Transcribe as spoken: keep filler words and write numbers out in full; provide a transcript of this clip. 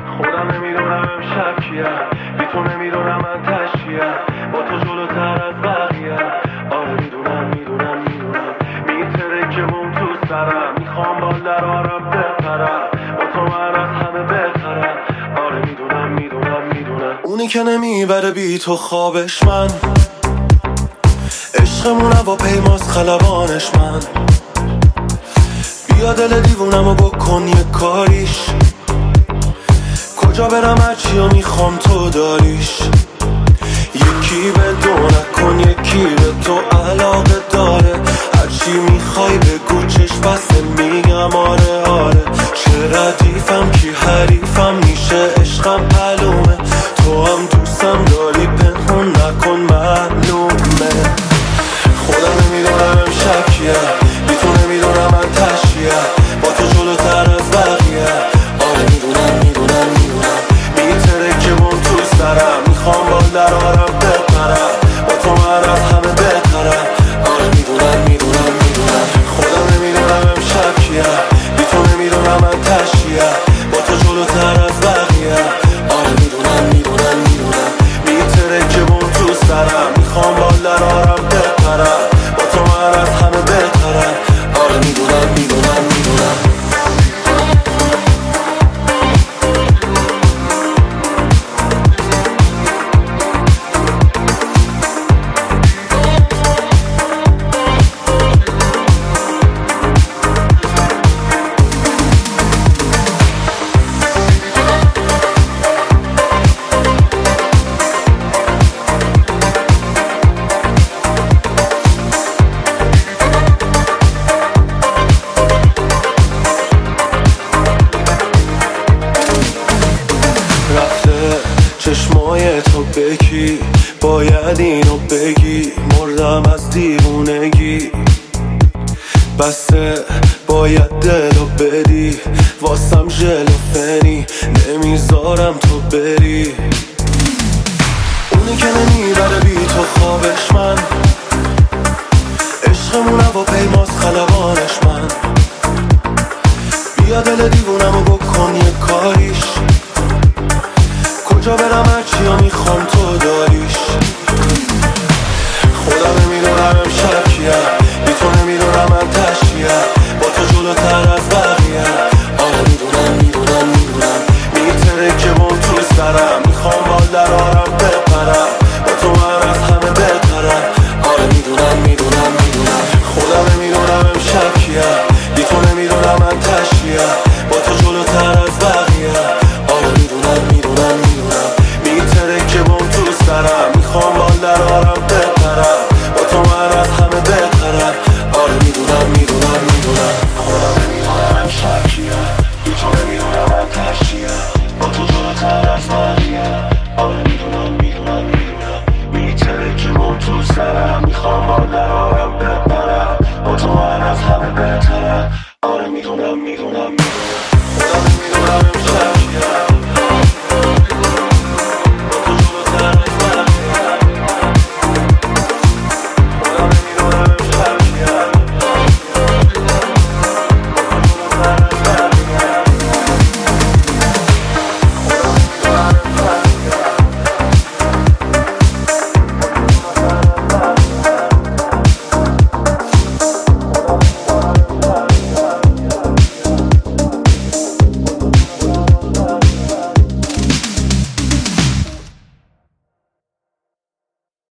خودم نمیدونم امشب کیم، بی تو نمیدونم من تشکیم، با تو جلوتر از بقیه. آره میدونم میدونم میدونم میتره که بوم تو سرم، میخوام بال درارم بپرم، با تو من از همه بهترم. آره میدونم میدونم میدونم اونی که نمیبره بی تو خوابش من، عشقمون هوا پیماز خلبانش من. بیا دل دیوونمو بکن یه کاریش، کجا برم هرچی و میخوام تو داریش. یکی به دو نکن یکی به تو علاقه داره، هرچی میخوای بگو چشم بسته میگم آره آره. چه ردیفم کی حریفم میشه عشقم معلومه، تو هم دوستم داری پنهون نکن معلومه. خودم نمیدونم امشب کیه، بی تو نمیدونم من تشکیه، با تو جلوتر از بقیه. آره میدونم میدونم میدونم میتره که بون تو سرم، میخوام بال درارم بپرم، با تو من از همه بهترم. آره میدونم میدونم میدونم خودم نمیدونم امشب کیه، بی تو نمیدونم من تشکیه، با تو جلوتر از بقیه. آره میدونم میدونم میدونم میتره که بون تو سرم، میخوام بال درارم بپرم، با تو من از همه بهترم. آره میدونم میدونم میدونم چشمای تو بکی، باید اینو بگی، مردم از دیوونگی. بسته باید دلو بدی، واسم ژلوفنی، نمیذارم تو بری. اونی که نمیبره بی تو خوابش من، عشقمون هوا پیماز خلبانش من. بیا دل دیوونمو بکن یه کار